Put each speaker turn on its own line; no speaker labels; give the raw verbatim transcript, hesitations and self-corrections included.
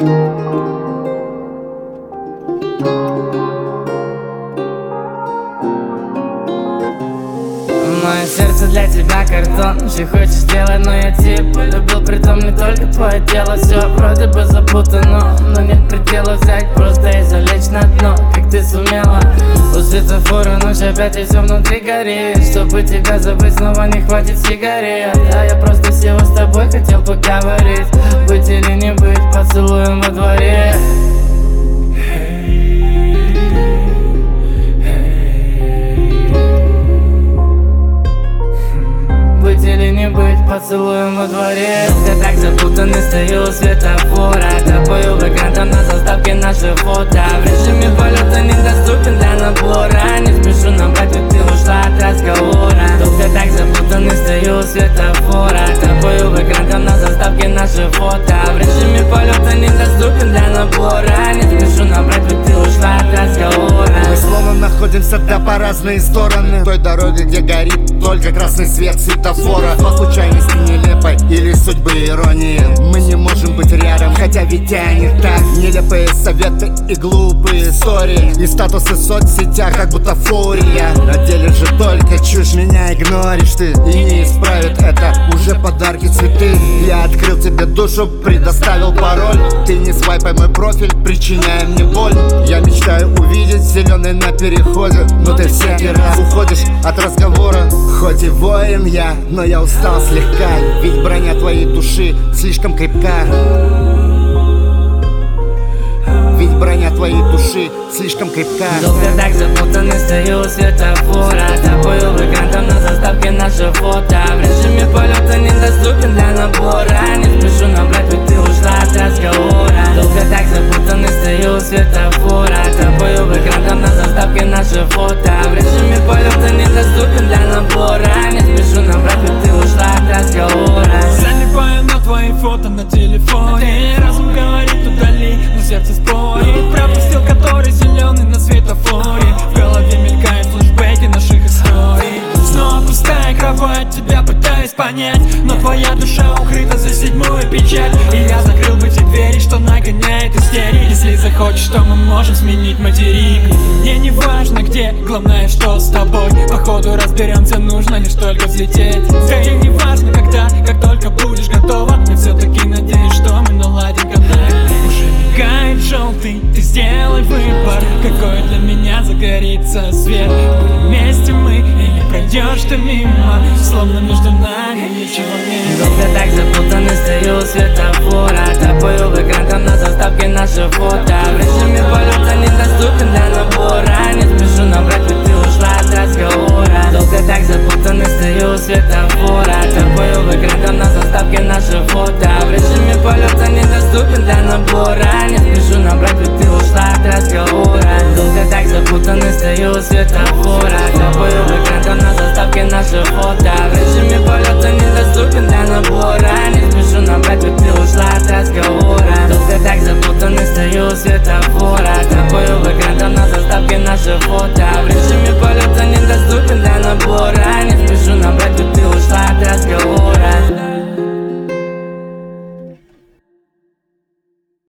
Мое сердце для тебя картон, что хочешь сделать, но я типа любил, притом не только твое тело. Все вроде бы запутано, но нет предела взять просто и залечь на дно. Как ты сумела у светофора ночь опять и все внутри горит. Чтобы тебя забыть, снова не хватит сигарет. А я просто всего с тобой хотел поговорить. Быть или не быть, поцелуем во дворе. Или не быть, поцелуем во дворе. Я так запутанный, стою у светофора. Тобою в экран, там на заставке наше фото. В режиме полета недоступен для набора. Не спешу набрать, ведь ты ушла от разговора. Я так запутанный, стою у светофора. Тобою в экран, там на заставке наше фото. В режиме полета недоступен для набора. Не спешу набрать, ведь ты ушла от разговора.
Мы словно находимся да по разные стороны той дороги, где горит только красный свет светофора. По случайности нелепой или судьбы иронии мы не можем быть рядом, хотя ведь они так. Нелепые советы и глупые истории и статусы в соцсетях, как будто фурия. На деле же только чушь, меня игноришь ты, и не исправит это уже подарки, цветы. Я открыл тебе душу, предоставил пароль. Ты не свайпай мой профиль, причиняя мне боль. Я мечтаю увидеть зеленый на переходе, но ты всякий раз уходишь от разговора. Хоть и воин я, но я устал слегка, ведь броня твоей души слишком крепка. Ведь броня твоей души слишком крепка.
Долго так запутанный, стою у светофора. Тобою в экран, там на заставке наше фото. В режиме полета недоступен для набора. Не спешу набрать, ведь ты ушла от разговора. Долго так запутанный, стою у светофора. Тобою в экран, там на заставке наше фото. В режиме полета недоступен для набора. Не спешу набрать, ведь ты ушла от разговора.
Залипаю на твои фото на телефоне. Разум говорит удали, но сердце спорит. Пропустил который зеленый на светофоре. В голове мелькают флешбеки наших историй. Снова пустая кровать, тебя пытаюсь понять, но твоя душа укрыта за седьмую печать. И я закрыл бы те двери, что нагоняет истерик. Если захочешь, то мы можем сменить материк. Мне не важно где, главное, что с тобой. Походу разберемся, нужно лишь только взлететь. Скорее не важно когда, как только будешь готова. Я все-таки надеюсь, что мы наладим контакт. Уже мигает желтый, ты сделай выбор. Какой для меня загорится свет. Будем вместе мы или пройдешь ты мимо, словно между нами ничего нет.
Долго так запутанный, стою у светофора. Тобою в экран, там на заставке наше фото. В режиме полета недоступен для набора. Не спешу набрать, ведь ты ушла от разговора. Долго так запутанный, стою у светофора. Тобою в экран, там на заставке наше фото. В режиме полета недоступен для набора. Не спешу набрать, ведь ты ушла от разговора. Долго так запутанный, стою у светофора. Тобою в экран, там на заставке наше фото. В режиме полета недоступен для набора. Не спешу набрать, ведь ты ушла от разговора. Долго так запутанный, стою у светофора.